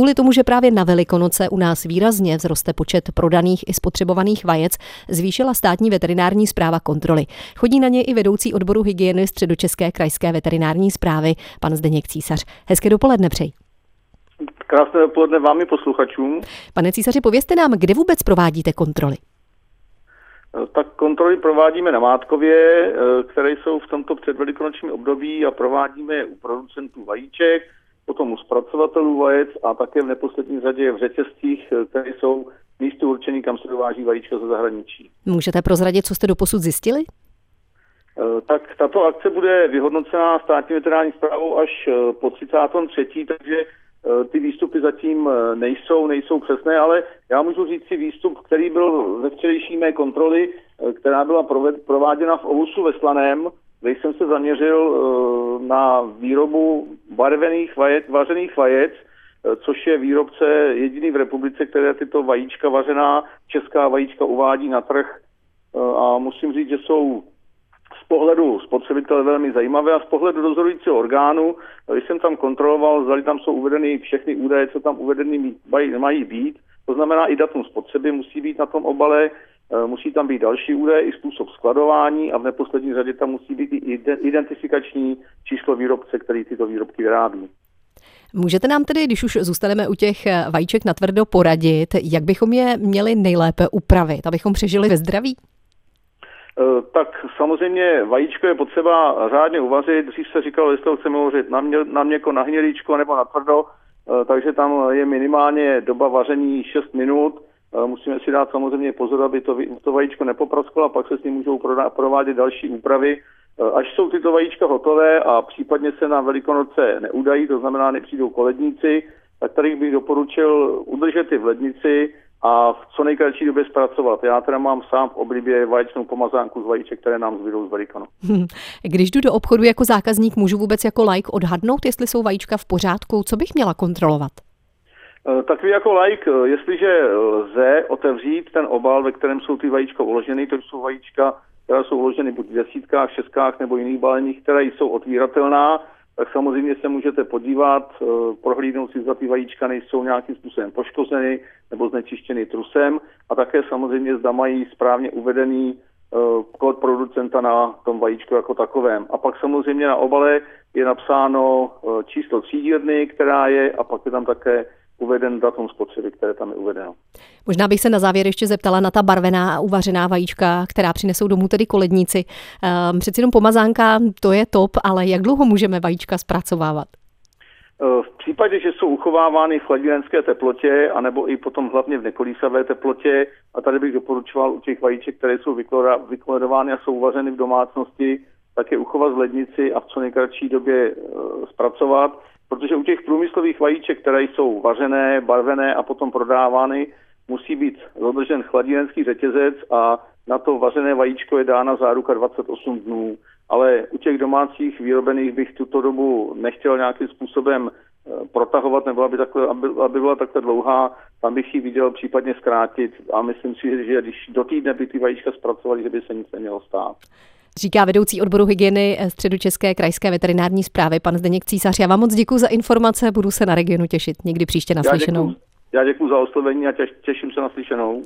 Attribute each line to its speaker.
Speaker 1: kvůli tomu, že právě na Velikonoce u nás výrazně vzroste počet prodaných i spotřebovaných vajec, zvýšila Státní veterinární správa kontroly. Chodí na ně i vedoucí odboru hygieny Středočeské krajské veterinární správy, pan Zdeněk Císař. Hezké dopoledne přeji.
Speaker 2: Krásné dopoledne vám i posluchačům.
Speaker 1: Pane Císaři, povězte nám, kde vůbec provádíte kontroly?
Speaker 2: Tak kontroly provádíme na Mátkově, které jsou v tomto předvelikonočním období, a provádíme je u producentů vajíček, potom u zpracovatelů vajec a také v neposlední řadě v řetězcích, které jsou místy určený, kam se dováží vajíčka ze zahraničí.
Speaker 1: Můžete prozradit, co jste doposud zjistili?
Speaker 2: Tak tato akce bude vyhodnocená Státní veterinární správou až po 33., takže ty výstupy zatím nejsou přesné, ale já můžu říct si výstup, který byl ze včerejší mé kontroly, která byla prováděna v Ovusu ve Slaném, kde jsem se zaměřil na výrobu barvených vajec, vařených vajec, což je výrobce jediný v republice, které tyto vajíčka vařená, česká vajíčka uvádí na trh, a musím říct, že jsou z pohledu spotřebitele velmi zajímavé a z pohledu dozorujícího orgánu, když jsem tam kontroloval, zdali tam jsou uvedeny všechny údaje, co tam uvedeny mají být, to znamená i datum spotřeby musí být na tom obale, musí tam být další údaje, i způsob skladování a v neposlední řadě tam musí být i identifikační číslo výrobce, který tyto výrobky vyrábí.
Speaker 1: Můžete nám tedy, když už zůstaneme u těch vajíček natvrdo, poradit, jak bychom je měli nejlépe upravit, abychom přežili ve zdraví?
Speaker 2: Tak samozřejmě vajíčko je potřeba řádně uvařit. Dřív se říkalo, jestli to chceme uvařit na měkko, na hnědýčko nebo na tvrdo, takže tam je minimálně doba vaření 6 minut. Musíme si dát samozřejmě pozor, aby to vajíčko nepoprasklo, a pak se s ním můžou provádět další úpravy. Až jsou tyto vajíčka hotové a případně se na Velikonoce neudají, to znamená nepřijdou koledníci, tak tady bych doporučil udržet je v lednici a v co nejkratší době zpracovat. Já teda mám sám v oblibě vaječnou pomazánku z vajíček, které nám zbydou z Velikanoc.
Speaker 1: Když jdu do obchodu jako zákazník, můžu vůbec jako laik odhadnout, jestli jsou vajíčka v pořádku? Co bych měla kontrolovat?
Speaker 2: Tak vy jako laik, jestliže lze otevřít ten obal, ve kterém jsou ty vajíčka uloženy, to jsou vajíčka, které jsou uloženy buď v desítkách, šestkách nebo jiných baleních, které jsou otvíratelná, tak samozřejmě se můžete podívat, prohlídnout si, zda ty vajíčka nejsou nějakým způsobem poškozeny nebo znečištěny trusem, a také samozřejmě zda mají správně uvedený kód producenta na tom vajíčku jako takovém. A pak samozřejmě na obale je napsáno číslo třídírny, která je, a pak je tam také uveden datum spotřeby, které tam je uvedeno.
Speaker 1: Možná bych se na závěr ještě zeptala na ta barvená a uvařená vajíčka, která přinesou domů tedy koledníci. Přeci jenom pomazánka, to je top, ale jak dlouho můžeme vajíčka zpracovávat?
Speaker 2: V případě, že jsou uchovávány v chladírenské teplotě, anebo i potom hlavně v nekolísavé teplotě, a tady bych doporučoval u těch vajíček, které jsou vykoledovány a jsou uvařeny v domácnosti, tak je uchovat v lednici a v co nejkratší době zpracovat, protože u těch průmyslových vajíček, které jsou vařené, barvené a potom prodávány, musí být dodržen chladírenský řetězec a na to vařené vajíčko je dána záruka 28 dnů. Ale u těch domácích výrobených bych tuto dobu nechtěl nějakým způsobem protahovat, nebo aby byla takhle dlouhá, tam bych ji viděl případně zkrátit, a myslím si, že když do týdne by ty vajíčka zpracovali, že by se nic nemělo stát.
Speaker 1: Říká vedoucí odboru hygieny Středočeské krajské veterinární správy pan Zdeněk Císař. Já vám moc děkuji za informace, budu se na regionu těšit někdy příště naslyšenou.
Speaker 2: Já děkuji za oslovení a těším se na slyšenou.